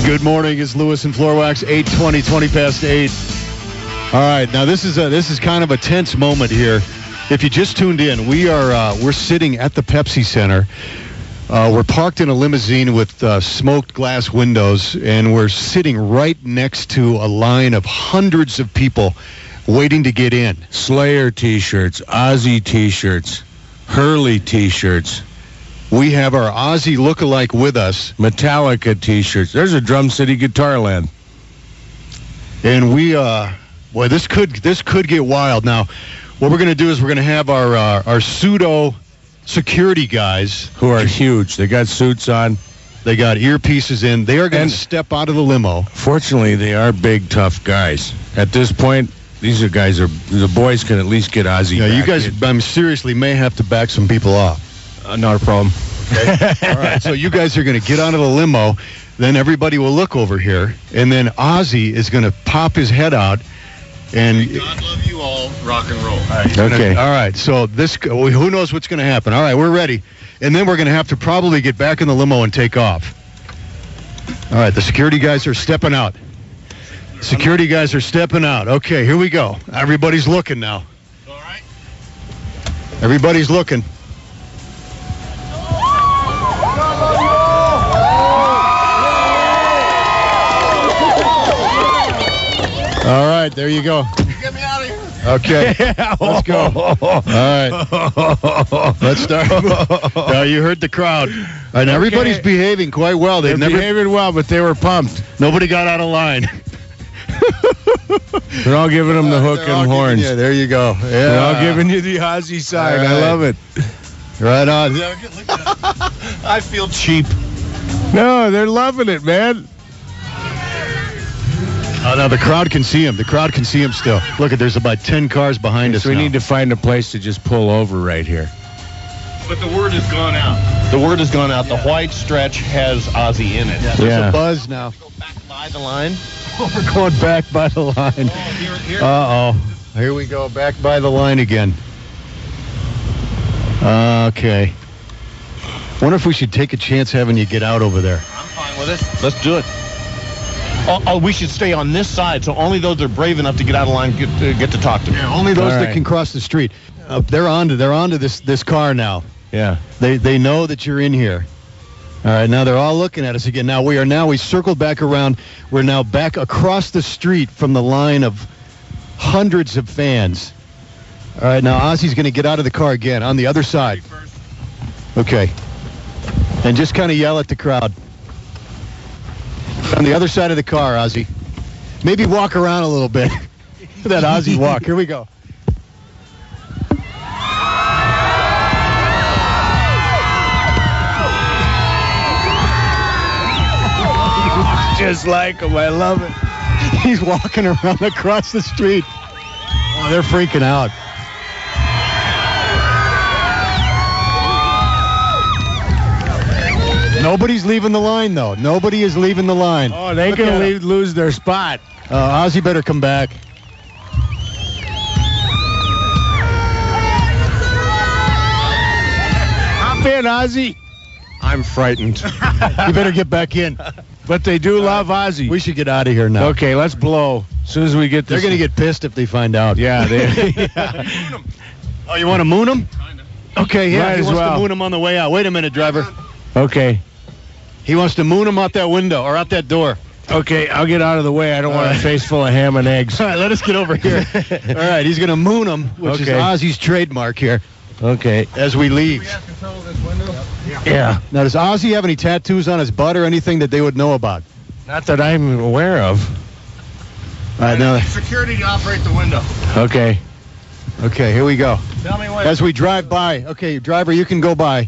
Good morning. It's Lewis and Floorwax, 8:20, 20 past 8. All right, now this is kind of a tense moment here. If you just tuned in, we're sitting at the Pepsi Center. We're parked in a limousine with smoked glass windows, and we're sitting right next to a line of hundreds of people waiting to get in. Slayer T-shirts, Ozzy T-shirts, Hurley T-shirts. We have our Ozzy lookalike with us. Metallica T-shirts. There's a Drum City Guitar Land. And boy, this could get wild. Now, what we're going to do is we're going to have our pseudo security guys, who are huge. They got suits on. They got earpieces in. They are going to step out of the limo. Fortunately, they are big, tough guys. At this point, the boys can at least get Ozzy back. You guys, seriously, may have to back some people off. Not a problem. Okay. All right. So you guys are going to get out of the limo. Then everybody will look over here, and then Ozzy is going to pop his head out. And God love you all, rock and roll. Okay. All right. So who knows what's going to happen? All right, we're ready. And then we're going to have to probably get back in the limo and take off. All right. The security guys are stepping out. Security guys are stepping out. Okay, here we go. Everybody's looking now. All right. Everybody's looking. All right, there you go. Get me out of here. Okay, let's go. All right, let's start. Now, you heard the crowd. All right, now everybody's behaving quite well. They're behaving well, but they were pumped. Nobody got out of line. They're all giving them the hook and horns. Yeah, there you go. Yeah. They're all giving you the Ozzy sign. Right. I love it. Right on. I feel cheap. No, they're loving it, man. Oh, no, the crowd can see him. The crowd can see him still. Look, there's about 10 cars behind us. So we need to find a place to just pull over right here. But the word has gone out. The word has gone out. The white stretch has Ozzy in it. Yeah, there's a buzz now. Go back by the line. We're going back by the line. Here. Uh-oh. Here we go, back by the line again. Okay. Wonder if we should take a chance having you get out over there. I'm fine with it. Let's do it. Oh, we should stay on this side, so only those that are brave enough to get out of line get to talk to me. Yeah, only those that can cross the street. They're onto this car now. Yeah. They know that you're in here. All right, now they're all looking at us again. Now we circled back around. We're now back across the street from the line of hundreds of fans. All right, now Ozzy's going to get out of the car again on the other side. Okay. And just kind of yell at the crowd. On the other side of the car, Ozzy. Maybe walk around a little bit. That Ozzy walk. Here we go. Just like him. I love it. He's walking around across the street. Oh, they're freaking out. Nobody's leaving the line, though. Nobody is leaving the line. Oh, they can lose their spot. Ozzy better come back. Hop in, Ozzy. I'm frightened. You better get back in. But they do love Ozzy. We should get out of here now. Okay, let's blow. As soon as we get this. They're going to get pissed if they find out. Yeah. Yeah. Oh, you want to moon them? Okay, yeah. Might he as wants well. to moon them on the way out. Wait a minute, driver. Okay. He wants to moon them out that window or out that door. Okay, I'll get out of the way. I don't want a face full of ham and eggs. All right, let us get over here. All right, he's going to moon them, which is Ozzy's trademark here. Okay. As we leave. Do we have control of this window? Yeah. Now, does Ozzy have any tattoos on his butt or anything that they would know about? Not that I'm aware of. All right, now. Security to operate the window. Okay. Okay, here we go. Tell me when. As we drive by. Okay, driver, you can go by.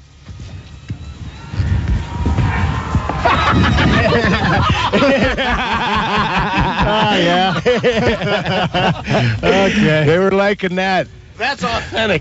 Yeah. Okay. They were liking that. That's authentic.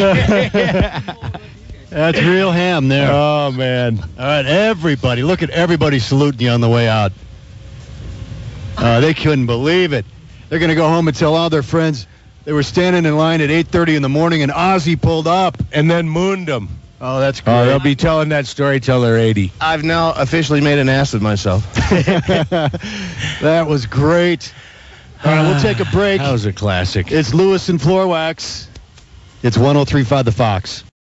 That's real ham there. Oh, man. All right, everybody. Look at everybody saluting you on the way out. They couldn't believe it. They're going to go home and tell all their friends they were standing in line at 8:30 in the morning and Ozzy pulled up. And then mooned them. Oh, that's Oh, great. they'll be telling that story till they're 80. I've now officially made an ass of myself. That was great. All right, we'll take a break. That was a classic. It's Lewis and Floor Wax. It's 103.5 The Fox.